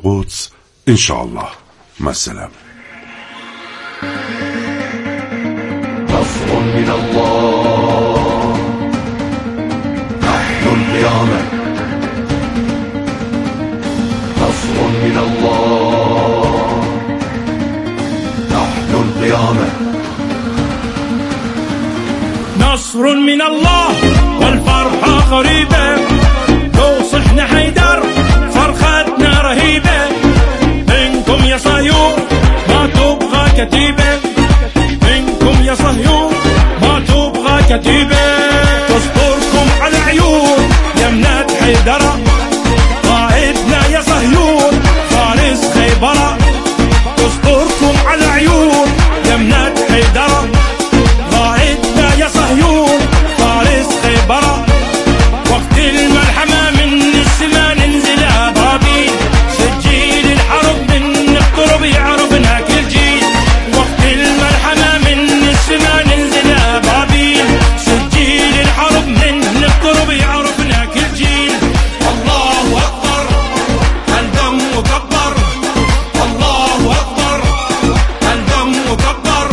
القدس انشاءالله. مثلا نصر من الله نحن القيامة، نصر من الله نحن القيامة، نصر من الله والفرحة قريبة، لو صحنا حيدر فرحتنا رهيبة، منكم يا صهيون ما تبغى كتيبة، منكم يا صهيون ما تبغى كتيبة، تصبركم على عيون يمنة حيدرة، قائدنا يا صهيون فارس خيبرة، تصبركم على عيون يمنة حيدرة، قائدنا يا صهيون فارس خيبرة، وقت الملحمة من السما ننزل أبابيل، سجيل الحرب من القرب يعرفنا كل جيل، وقت الملحمة من السما ننزل أبابيل، سجيل الحرب من القرب يعرفنا كل جيل. الله أكبر الدم مكبر، الله أكبر الدم مكبر.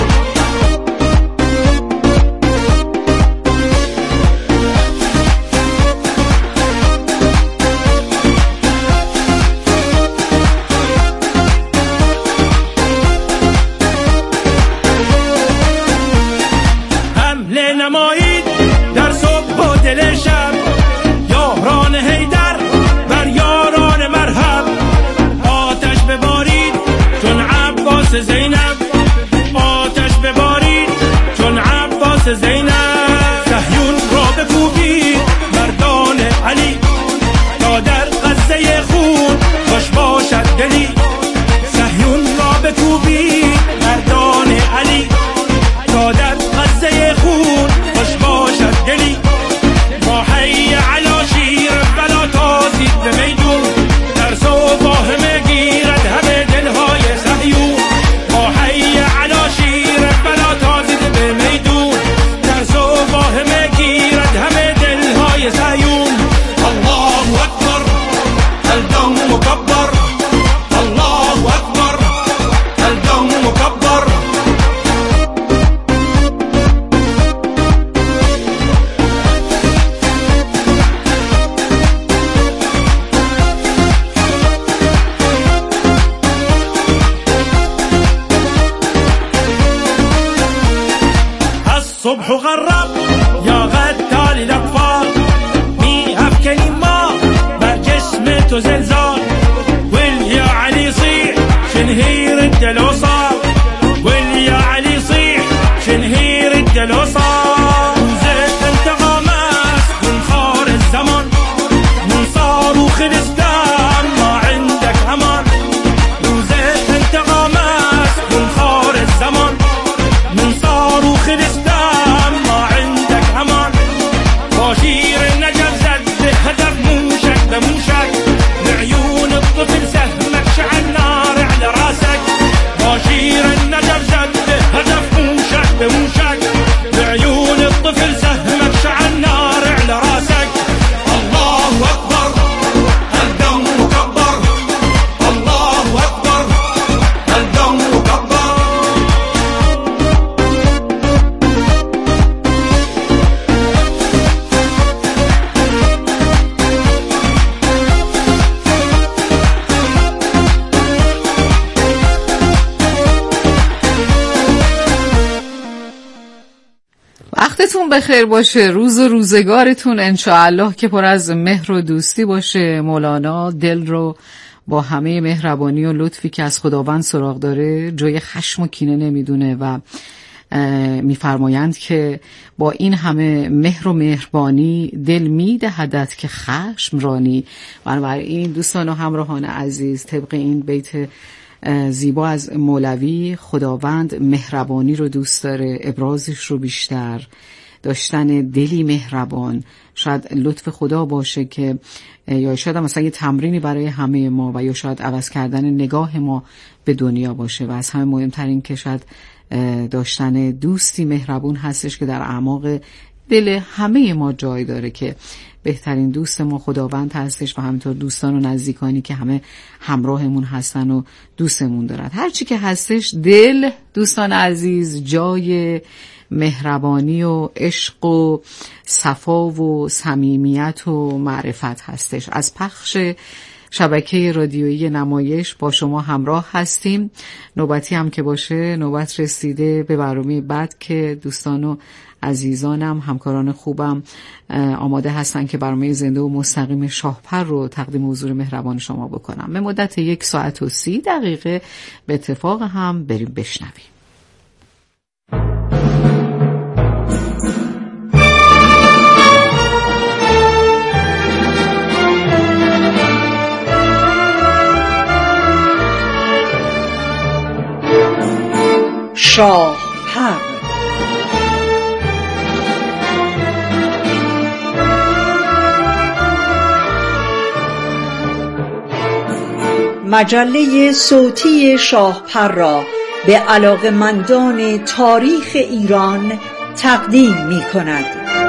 حمله نمایید در صبح و دل شب، یاران حیدر بر یاران مرحب، آتش ببارید چون عباس زینب، آتش ببارید چون عباس زینب، صهیون را بکوبید مردان علی، تا در غزه خون خوش باشد دلی، صهیون را بکوبید مردان علی، تا در غزه خون خوش باشد دلی، با حی علی شیر بلا تازید به میدون، در صبح گیرد همه دلهای صهیون، با حی علی شیر بلا تازید به میدون، در صبح گیرد همه دلهای صهیون. الله اکبر الدم مکبر، الله اکبر الدم مکبر. الصبح غرب يا غتال الأطفال، ميهب كلمة بر جسم تو زلزال، واليا علي صيح شنهير الدلو صار، واليا علي صيح شنهير الدلو صار، زيت انت غماس من خار الزمن، من صاروخ الاسلام ما عندك امان، وزيت انت غماس من خار الزمن، من صاروخ الاسلام ما عندك امان، باشير النجف زد هدف موشك بموشك، بعيون الطفل سهمك شعل نار على راسك، باشير النجف زد هدف موشك بموشك، بعيون الطفل سهمك شعل نار على راسك. الله اكبر الدم مكبر، الله اكبر الدم مكبر. وقتتون بخیر باشه، روز و روزگارتون انشاءالله که پر از مهر و دوستی باشه. مولانا دل رو با همه مهربانی و لطفی که از خداوند سراغ داره جای خشم و کینه نمیدونه و میفرمایند که با این همه مهر و مهربانی دل میدهدت که خشم رانی. بنابراین دوستان و همراهان عزیز، طبق این بیت زیبا از مولوی، خداوند مهربانی رو دوست داره، ابرازش رو بیشتر، داشتن دلی مهربان. شاید لطف خدا باشه که یا شاید مثلا یه تمرینی برای همه ما و یا شاید عوض کردن نگاه ما به دنیا باشه و از همه مهمترین که شاید داشتن دوستی مهربون هستش که در اعماق دل همه ما جای داره که بهترین دوست ما خداوند هستش و همینطور دوستان و نزدیکانی که همه همراهمون هستن و دوستمون دارن. هرچی که هستش دل دوستان عزیز جای مهربانی و عشق و صفا و صمیمیت و معرفت هستش. از پخش شبکه رادیویی نمایش با شما همراه هستیم. نوبتی هم که باشه نوبت رسیده به برنامه بعد که دوستان و عزیزانم همکاران خوبم آماده هستن که برنامه زنده و مستقیم شاهپر رو تقدیم حضور مهربان شما بکنم. به مدت 1 ساعت و 30 دقیقه به اتفاق هم بریم بشنویم. شاهپر مجله صوتی شاهپر را به علاقه‌مندان تاریخ ایران تقدیم می کند.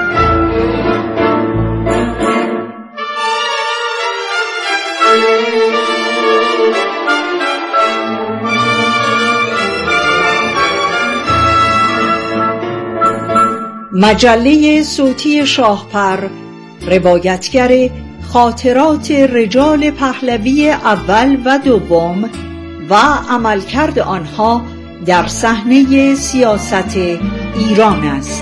مجله صوتی شاهپر روایتگر خاطرات رجال پهلوی اول و دوم و عملکرد آنها در صحنه سیاست ایران است.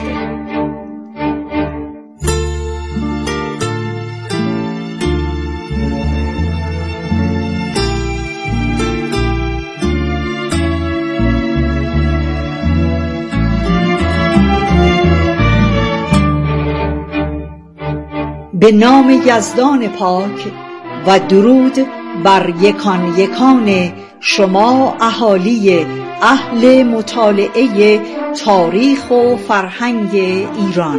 به نام یزدان پاک و درود بر یکان یکان شما اهالی اهل مطالعه تاریخ و فرهنگ ایران.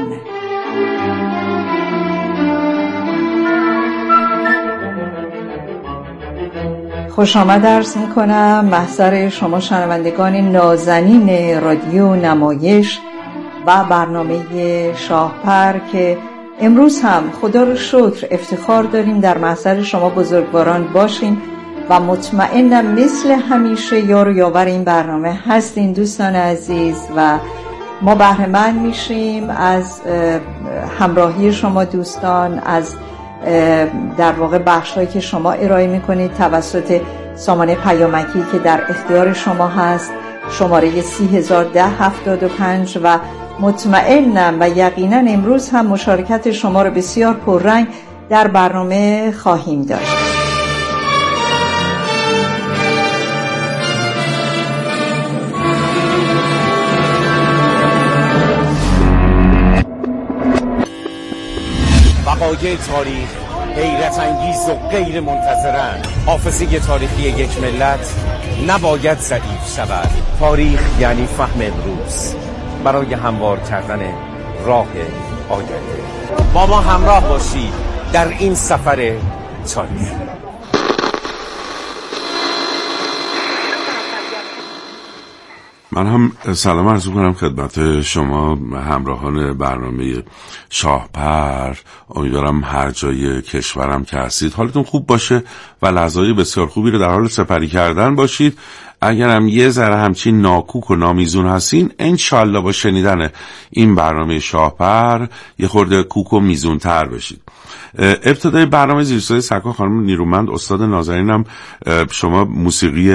خوش آمد عرض می‌کنم محضر شما شنوندگان نازنین رادیو نمایش و برنامه شاهپر که امروز هم خدا رو شکر افتخار داریم در محضر شما بزرگواران باشیم و مطمئنم مثل همیشه یار و یاور این برنامه هستین دوستان عزیز و ما بهره مند میشیم از همراهی شما دوستان، از در واقع بخشایی که شما ارائه میکنید توسط سامانه پیامکی که در اختیار شما هست، شماره 301075 و مطمئنم و یقینا امروز هم مشارکت شما رو بسیار پررنگ در برنامه خواهیم داشت. وقایع تاریخ حیرت انگیز و غیر منتظرند. حافظه تاریخی یک ملت نباید ضعیف شود. تاریخ یعنی فهم امروز برای هموار کردن راه آینده. با ما همراه باشید در این سفر تاریخ. من هم سلام عرض می‌کنم خدمت شما همراهان برنامه شاهپر. امیدوارم هر جای کشورم که هستید حالتون خوب باشه و لحظه‌های بسیار خوبی رو در حال سپری کردن باشید. اگرم یه ذره همچین ناکوک و نامیزون هستین انشالله با شنیدن این برنامه شاهپر یه خورده کوک و میزون تر بشید. ابتدای برنامه زیرسازی سرکار خانم نیرومند استاد نازنینم شما موسیقی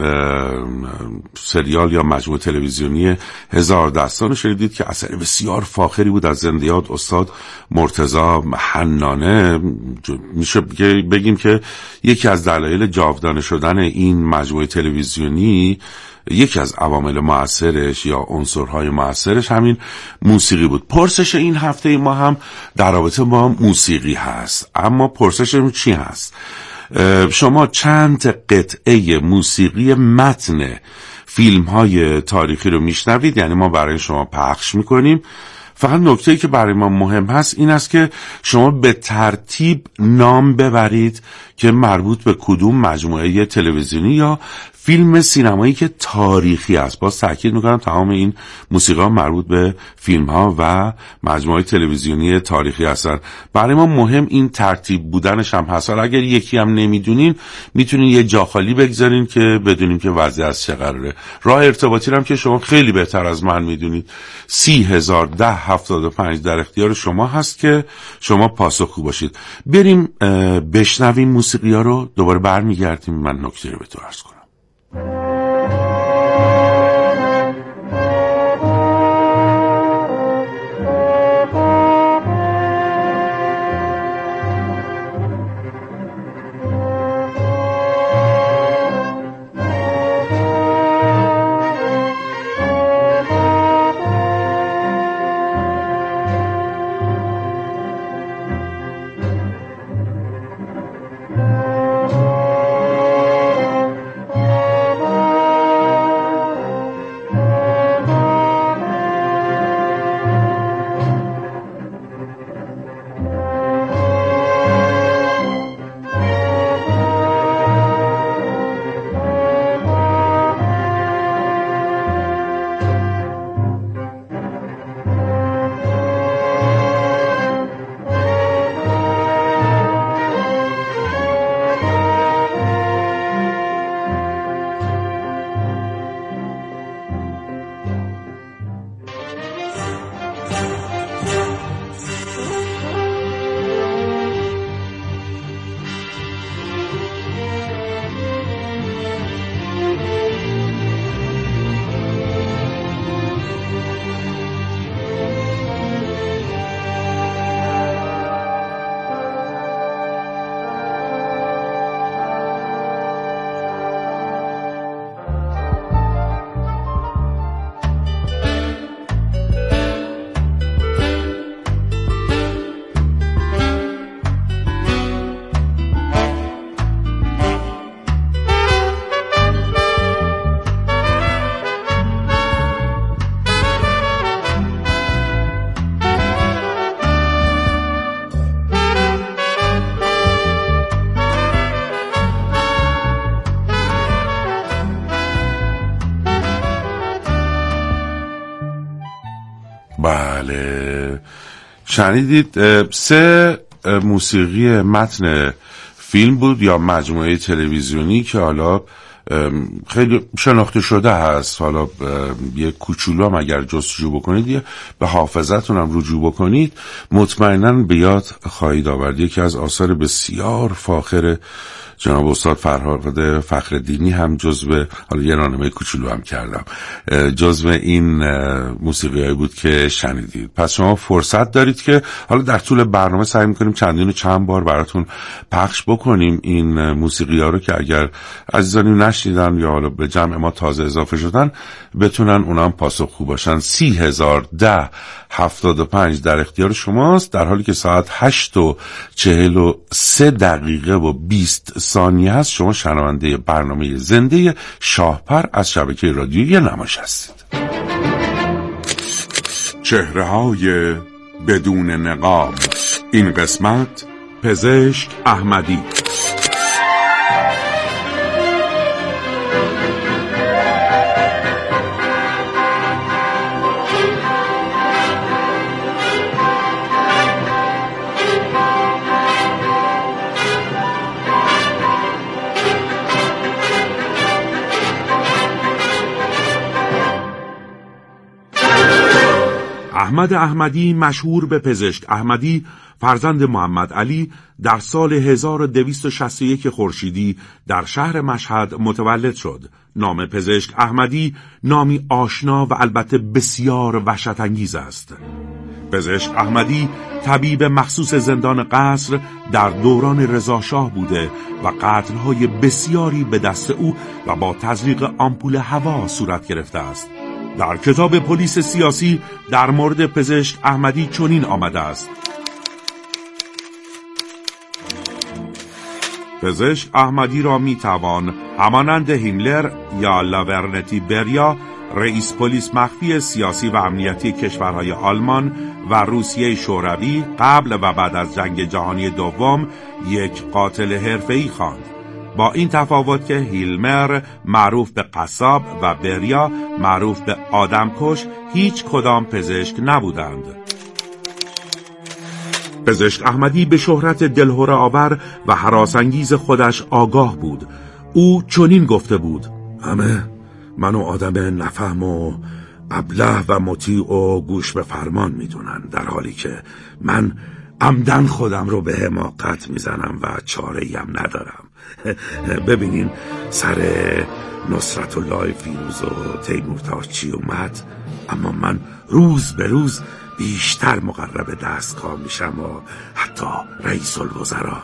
سریال یا مجموعه تلویزیونی هزار دستان رو شنیدید که اثر بسیار فاخری بود از زندیات استاد مرتضی حنانه. میشه بگیم که یکی از دلایل جاودانه شدن این مجموعه تلویزیونی، یکی از عوامل مؤثرش یا عنصرهای مؤثرش همین موسیقی بود. پرسش این هفته ما هم در رابطه با موسیقی هست، اما پرسشمون چی هست؟ شما چند قطعه موسیقی متن فیلم های تاریخی رو میشنوید، یعنی ما برای شما پخش میکنیم، فقط نکته‌ای که برای ما مهم هست این است که شما به ترتیب نام ببرید که مربوط به کدوم مجموعه تلویزیونی یا فیلم سینمایی که تاریخی است. باز تاکید میکنم تمام این موسیقی مربوط به فیلم ها و مجموعه تلویزیونی تاریخی هستن. برای ما مهم این ترتیب بودنش هم هست. اگر یکی هم نمیدونین میتونین یه جا خالی بگذارین که بدونیم که وضع از چه قراره. راه ارتباطی هم که شما خیلی بهتر از من میدونید 30,010,75 در اختیار شما هست که شما پاسخگو باشید. بریم بشنویم موسیقی ها رو، دوباره برمیگردیم من نکته رو به تو عرض کنم. بله شنیدید 3 موسیقی متن فیلم بود یا مجموعه تلویزیونی که حالا خیلی شناخته شده هست. حالا یه کوچولو هم اگر جستجو بکنید یه به حافظتون هم رجوع بکنید مطمئناً به یاد خواهید آورد. یکی از آثار بسیار فاخر جناب استاد فرهاد فخرالدینی هم جزو، حالا یه راهنمای کوچولو هم کردم، جزو این موسیقیایی بود که شنیدید. پس شما فرصت دارید که حالا در طول برنامه سعی می‌کنیم چندین و چند بار براتون پخش بکنیم این موسیقی‌ها رو که اگر عزیزانی نشنیدن یا حالا به جمع ما تازه اضافه شدن بتونن اونا هم پاسخگو باشن. 30,010,75 در اختیار شماست، در حالی که ساعت 8:43 ثانیه هست. شما شنونده برنامه زنده شاهپر از شبکه رادیویی نمایش هستید. چهره‌های بدون نقاب. این قسمت پزشک احمدی. احمد احمدی، مشهور به پزشک احمدی، فرزند محمد علی، در سال 1261 خورشیدی در شهر مشهد متولد شد. نام پزشک احمدی نامی آشنا و البته بسیار وحشت انگیز است. پزشک احمدی طبیب مخصوص زندان قصر در دوران رضاشاه بوده و قتل‌های بسیاری به دست او و با تزریق آمپول هوا صورت گرفته است. در کتاب پلیس سیاسی در مورد پزشک احمدی چنین آمده است: پزشک احمدی را میتوان همانند هیملر یا لاورنتی بریا رئیس پلیس مخفی سیاسی و امنیتی کشورهای آلمان و روسیه شوروی قبل و بعد از جنگ جهانی دوم یک قاتل حرفه‌ای خواند. با این تفاوت که هیلمر معروف به قصاب و بریا معروف به آدمکش هیچ کدام پزشک نبودند. پزشک احمدی به شهرت دلهره آور و هراسانگیز خودش آگاه بود. او چنین گفته بود: همه منو آدم نفهم و ابله و مطیع و گوش به فرمان میدونن، در حالی که من عمدن خودم رو به حماقت میزنم و چاره‌ای هم ندارم. ببینین سر نصرت الله فیروز و تیمورتاش چی اومد، اما من روز به روز بیشتر مقرب دستگاه میشم و حتی رئیس الوزراء.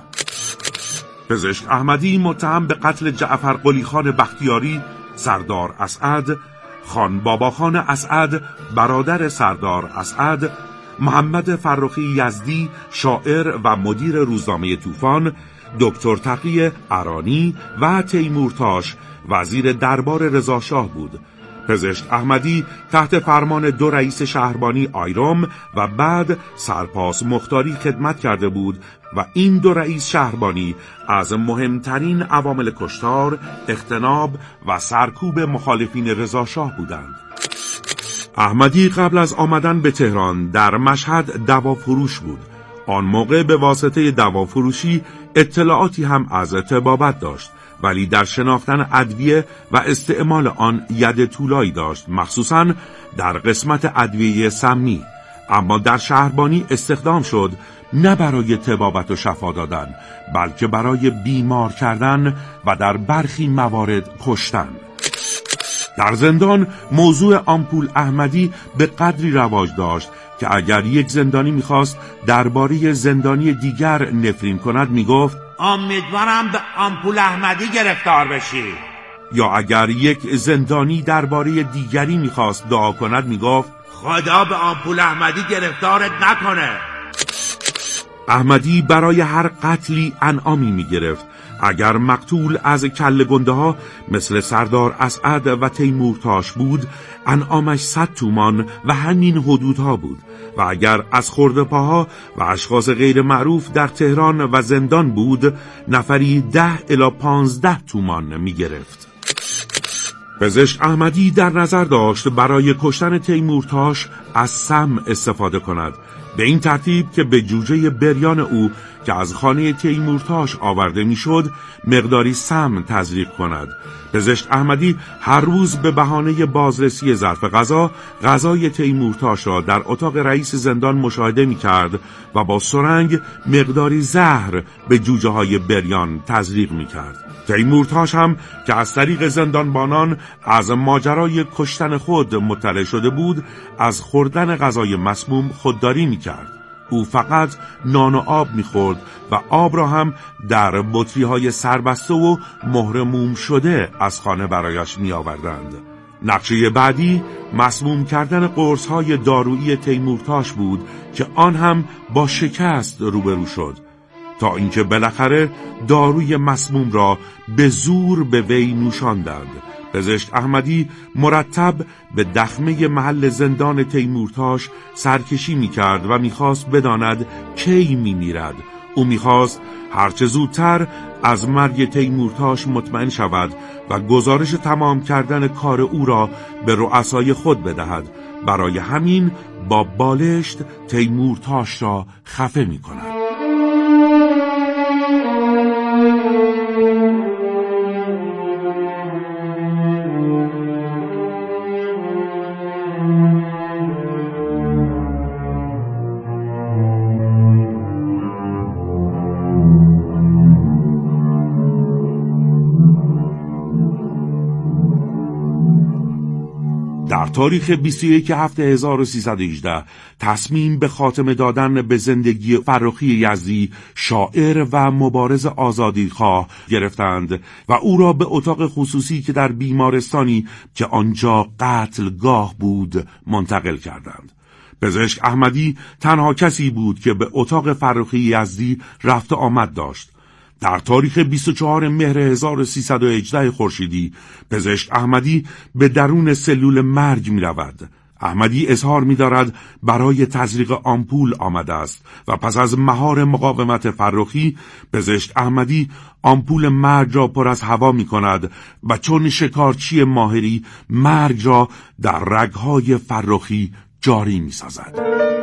پزشک احمدی متهم به قتل جعفر قلی خان بختیاری، سردار اسعد، خان بابا خان اسعد برادر سردار اسعد، محمد فرخی یزدی شاعر و مدیر روزنامه طوفان، دکتر تقی ارانی و تیمورتاش وزیر دربار رضا شاه بود. پزشک احمدی تحت فرمان 2 رئیس شهربانی آیرم و بعد سرپاس مختاری خدمت کرده بود و این 2 رئیس شهربانی از مهمترین عوامل کشتار، اختناب و سرکوب مخالفین رضا شاه بودند. احمدی قبل از آمدن به تهران در مشهد دوافروش بود. آن موقع به واسطه دوافروشی اطلاعاتی هم از طبابت داشت، ولی در شناختن ادویه و استعمال آن ید طولایی داشت، مخصوصاً در قسمت ادویه سمی. اما در شهربانی استخدام شد نه برای طبابت و شفا دادن، بلکه برای بیمار کردن و در برخی موارد کشتن. در زندان موضوع آمپول احمدی به قدری رواج داشت که اگر یک زندانی میخواست درباره زندانی دیگر نفرین کند میگفت امیدوارم به آمپول احمدی گرفتار بشی. یا اگر یک زندانی درباره دیگری میخواست دعا کند میگفت خدا به آمپول احمدی گرفتارت نکنه. احمدی برای هر قتلی انعامی میگرفت. اگر مقتول از کله گنده ها مثل سردار اسعد و تیمورتاش بود، انعامش 100 تومان و همین حدودها بود، و اگر از خرده‌پاها و اشخاص غیر معروف در تهران و زندان بود، نفری 10 الی 15 تومان می گرفت. پزشک احمدی در نظر داشت برای کشتن تیمورتاش از سم استفاده کند، به این ترتیب که به جوجه بریان او که از خانه تیمورتاش آورده میشد مقداری سم تزریق کند. پزشک احمدی هر روز به بهانه بازرسی ظرف غذا غذای تیمورتاش را در اتاق رئیس زندان مشاهده میکرد و با سرنگ مقداری زهر به جوجه های بریان تزریق میکرد. تیمورتاش هم که از طریق زندانبانان از ماجرای کشتن خود مطلع شده بود، از خوردن غذای مسموم خودداری میکرد. او فقط نان و آب میخورد و آب را هم در بطری‌های سربسته و مهر موم شده از خانه برایش میآوردند. نقشه بعدی مسموم کردن قرص‌های دارویی تیمورتاش بود که آن هم با شکست روبرو شد، تا اینکه بالاخره داروی مسموم را به زور به وی نوشاندند. پزشک احمدی مرتب به دخمه محل زندان تیمورتاش سرکشی می‌کرد و می‌خواست بداند کی می‌میرد. او می‌خواست هرچه زودتر از مرگ تیمورتاش مطمئن شود و گزارش تمام کردن کار او را به رؤسای خود بدهد. برای همین با بالشت تیمورتاش را خفه می‌کند. در تاریخ 21 هفته 1318 تصمیم به خاتمه دادن به زندگی فرخی یزدی شاعر و مبارز آزادیخواه گرفتند و او را به اتاق خصوصی که در بیمارستانی که آنجا قتلگاه بود منتقل کردند. پزشک احمدی تنها کسی بود که به اتاق فرخی یزدی رفت آمد داشت. در تاریخ 24 مهر 1318 خورشیدی پزشک احمدی به درون سلول مرگ می رود. احمدی اظهار می دارد برای تزریق آمپول آمده است و پس از مهار مقاومت فرخی پزشک احمدی آمپول مرگ را پر از هوا می کند و چون شکارچی ماهری مرگ را در رگهای فرخی جاری می سازد.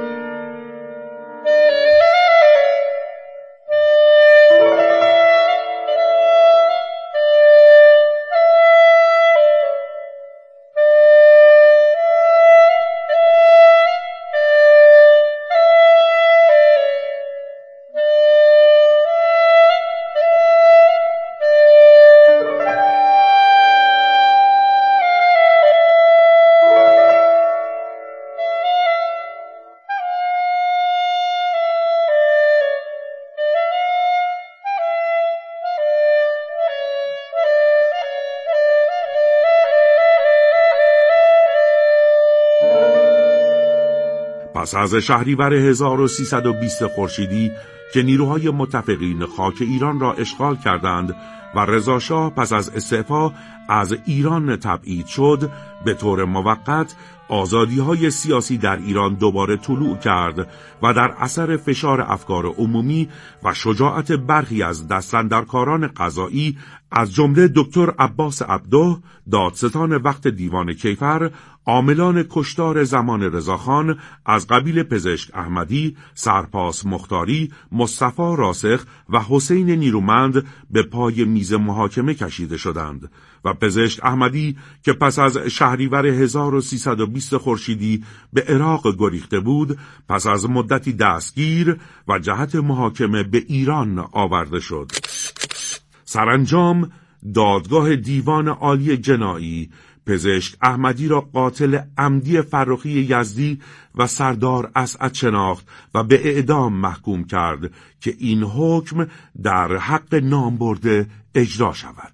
پس از شهریور 1320 خورشیدی که نیروهای متفقین خاک ایران را اشغال کردند و رضا شاه پس از استعفا از ایران تبعید شد، به طور موقت آزادی‌های سیاسی در ایران دوباره طلوع کرد و در اثر فشار افکار عمومی و شجاعت برخی از دستاندرکاران قضایی از جمله دکتر عباس عبده، دادستان وقت دیوان کیفر، عاملان کشتار زمان رضاخان از قبیل پزشک احمدی، سرپاس مختاری، مصطفی راسخ و حسین نیرومند به پای میز محاکمه کشیده شدند و پزشک احمدی که پس از شهریور 1320 خورشیدی به عراق گریخته بود، پس از مدتی دستگیر و جهت محاکمه به ایران آورده شد. سرانجام دادگاه دیوان عالی جنایی پزشک احمدی را قاتل عمدی فرخی یزدی و سردار اسعد شناخت و به اعدام محکوم کرد که این حکم در حق نامبرده اجرا شود.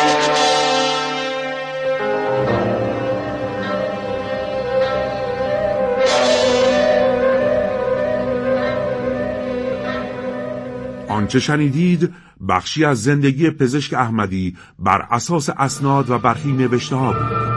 آنچه شنیدید بخشی از زندگی پزشک احمدی بر اساس اسناد و برخی نوشته ها بود.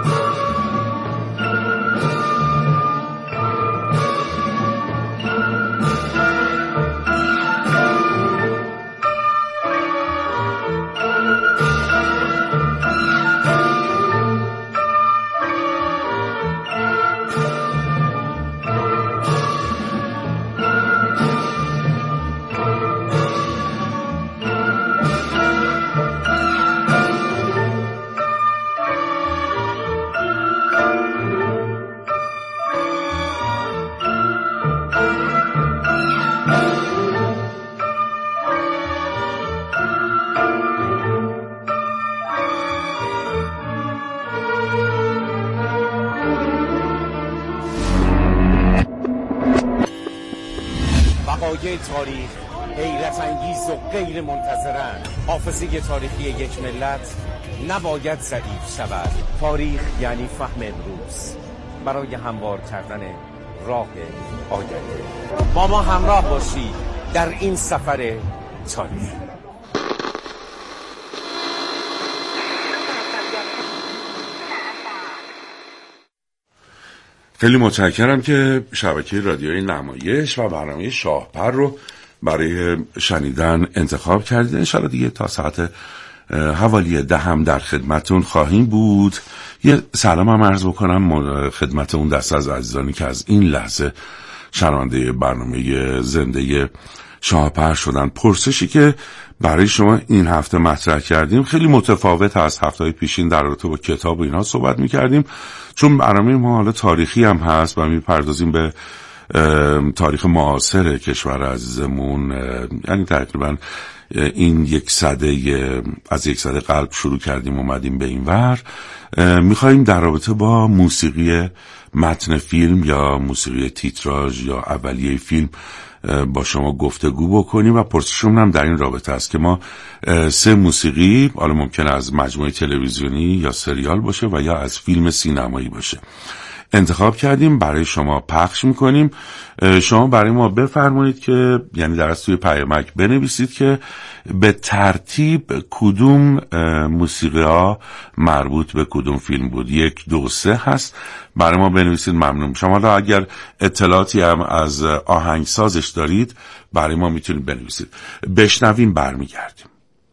وقایع تاریخ حیرت انگیز و غیر منتظرند. حافظه تاریخی یک ملت نباید ضعیف شود. تاریخ یعنی فهم امروز برای هموار کردن راه آینده. با ما همراه باشید در این سفر تاریخ. خیلی متشکرم که شبکه رادیوی نمایش و برنامه شاهپر رو برای شنیدن انتخاب کردید. انشاءالله دیگه تا ساعت حوالی 10 در خدمتون خواهیم بود. یه سلام هم عرض بکنم خدمت اون دسته از عزیزانی که از این لحظه شنونده برنامه زنده شاهپر شدن. پرسشی که برای شما این هفته مطرح کردیم خیلی متفاوت از هفته‌های پیشین در رابطه با کتاب و اینا صحبت می‌کردیم، چون برنامه ما حالا تاریخی هم هست و می‌پردازیم به تاریخ معاصر کشور عزیزمون. یعنی تقریبا این یک سده قلب شروع کردیم اومدیم به این ور. می‌خوایم در رابطه با موسیقی متن فیلم یا موسیقی تیتراژ یا اولیه فیلم با شما گفتگو بکنیم و پرسشمون هم در این رابطه است که ما 3 موسیقی، حالا ممکنه از مجموعه تلویزیونی یا سریال باشه و یا از فیلم سینمایی باشه، انتخاب کردیم برای شما پخش میکنیم. شما برای ما بفرمایید که یعنی در از توی پیامک بنویسید که به ترتیب کدوم موسیقی ها مربوط به کدوم فیلم بود. 1 2 3 هست، برای ما بنویسید، ممنون میشم. حالا اگر اطلاعاتی هم از آهنگسازش دارید برای ما میتونید بنویسید. بشنویم برمیگردیم.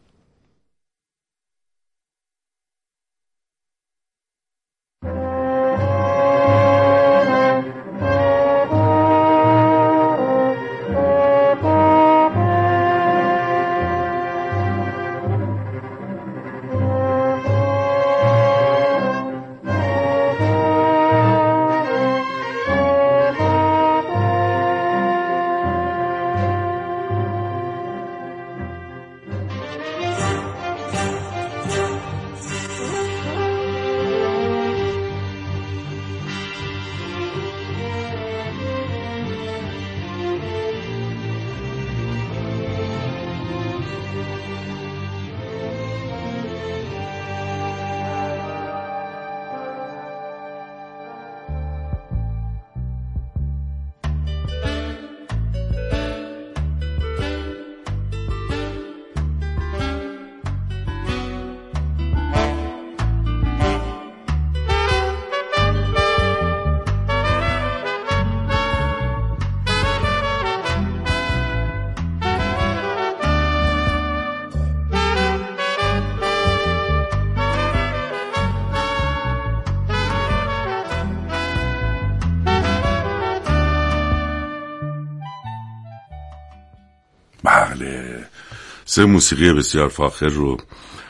بله، 3 موسیقی بسیار فاخر رو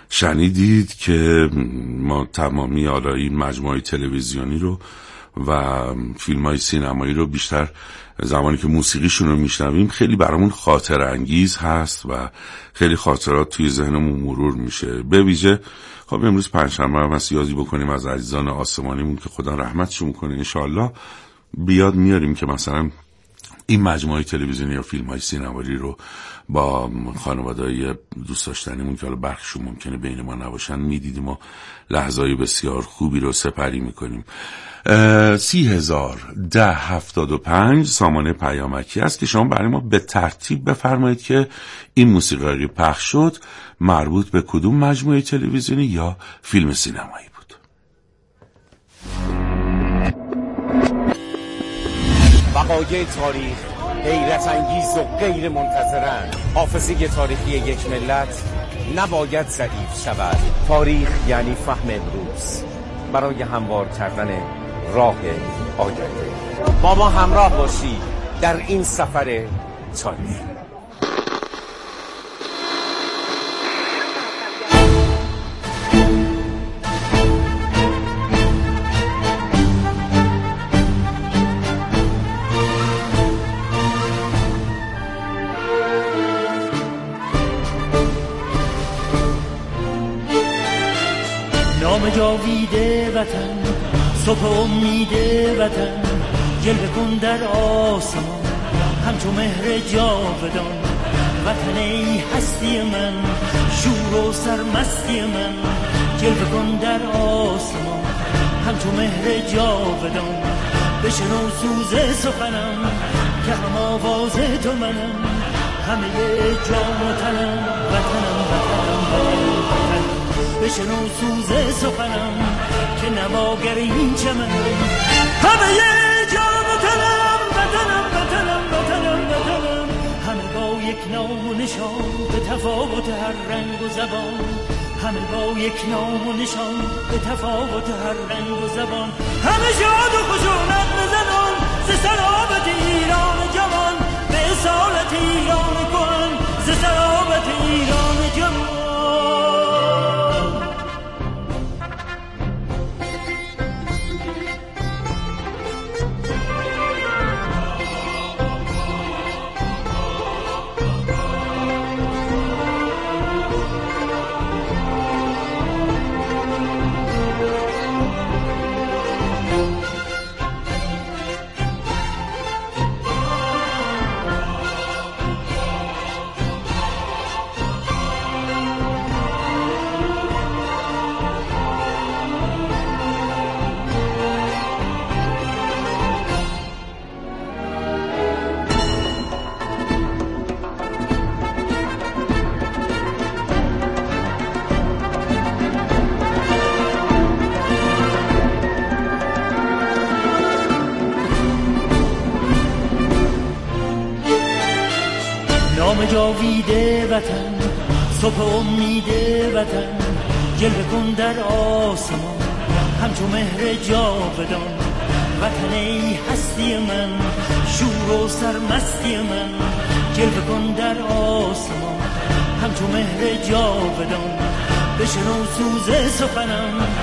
شنیدید که ما تمامی حالا این مجموعه تلویزیونی رو و فیلم‌های سینمایی رو بیشتر زمانی که موسیقیشون رو میشنویم خیلی برامون خاطر انگیز هست و خیلی خاطرات توی ذهنمون مرور میشه. به ویژه خب امروز پنجشنبه هم هست، یادی بکنیم از عزیزان آسمانیمون که خدا رحمتشون کنه انشالله. بیاد میاریم که مثلا این مجموعه تلویزیونی یا فیلم‌های سینمایی رو با خانواده‌های دوست داشتنیمون که حالا برخشون ممکنه بین ما نباشن میدیدیم و لحظه‌های بسیار خوبی رو سپری میکنیم. 301075 سامانه پیامکی است که شما برای ما به ترتیب بفرمایید که این موسیقی پخش شد مربوط به کدوم مجموعه تلویزیونی یا فیلم سینمایی بود. وقایع تاریخ حیرت انگیز و غیر منتظرند. حافظه تاریخی یک ملت نباید ضعیف شود. تاریخ یعنی فهم امروز برای هموار کردن راه آینده. با ما همراه باشید در این سفر تاریخی. نام جاویده وطن، صبح امید وطن، جلوه کن در آسمان همچون مهر جاودان. وطن ای هستی من، شور و سرمستی من، جلوه کن در آسمان همچون مهر جاودان. بشنو سوز سخنم که هم آواز تو منم، همه جان و تنم وطنم وطنم وطنم. بشنو سوز سخنم که نواگر این چمنم، همه جان و تنم وطنم وطنم وطنم وطنم. همه با یک نام و نشان به تفاوت هر رنگ و زبان، همه با یک نام و نشان به تفاوت هر رنگ و زبان. همه شاد و خشونت بزنان ز سرابت ایران جوان، به اصالت ایران کهن ز سرابت ایران جوان. جاویده وطن، صبح امید وطن، جلوه کن در آسمان همچو مهر جاودان. وطن ای هستی من، شور و سرمستی من، جلوه کن در آسمان همچو مهر جاودان. بشنو سوز سخنم